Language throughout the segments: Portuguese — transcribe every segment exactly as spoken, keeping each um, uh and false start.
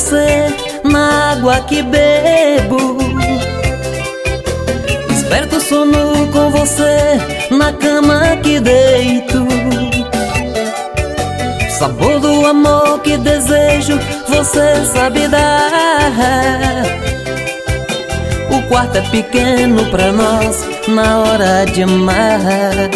você na água que bebo. Desperto o sono com você na cama que deito. Sabor do amor que desejo, você sabe dar. O quarto é pequeno pra nós na hora de amar.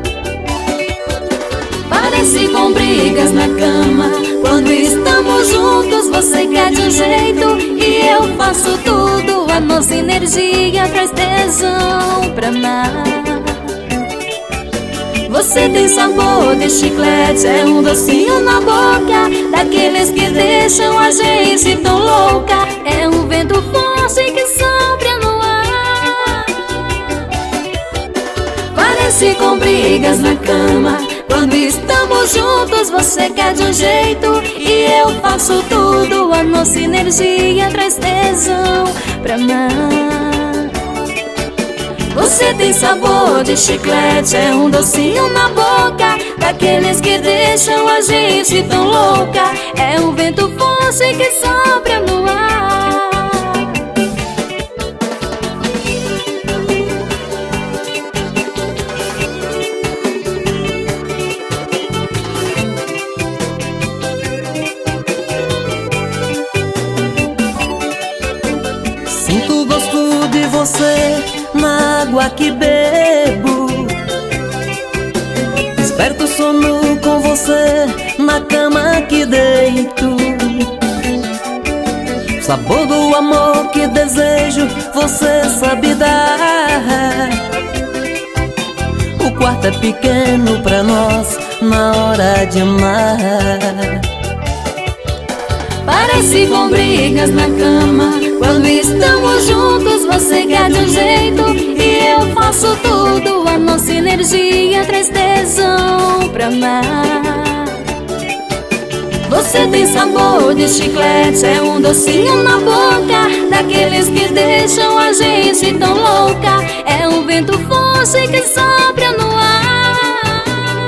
Parece com brigas na cama. Quando estamos juntos você quer de um jeito e eu faço tudo. A nossa energia traz tesão pra amar. Você tem sabor de chiclete, é um docinho na boca, daqueles que deixam a gente tão louca. É um vento forte que sopra no ar. Parece com brigas na cama. Quando estamos juntos você quer de um jeito e eu faço tudo. A nossa energia traz tesão pra amar. Você tem sabor de chiclete, é um docinho na boca, daqueles que deixam a gente tão louca. É um vento forte que sopra no ar. Sinto o gosto de você na água que bebo. Desperto o sono com você na cama que deito. Sabor do amor que desejo, você sabe dar. O quarto é pequeno pra nós na hora de amar. Parece com brigas na cama. Quando estamos juntos você quer de um jeito e eu faço tudo. A nossa energia traz tesão pra amar. Você tem sabor de chiclete, é um docinho na boca, daqueles que deixam a gente tão louca. É um vento forte que sopra no ar.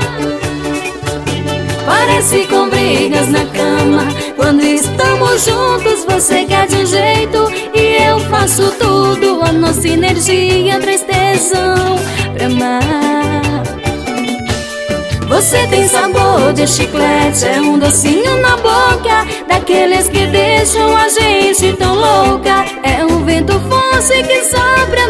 Parece com brigas na cama. Quando estamos juntos você quer de um jeito e eu faço tudo. A nossa energia traz tesão pra amar. Você tem sabor de chiclete, é um docinho na boca, daqueles que deixam a gente tão louca. É um vento forte que sopra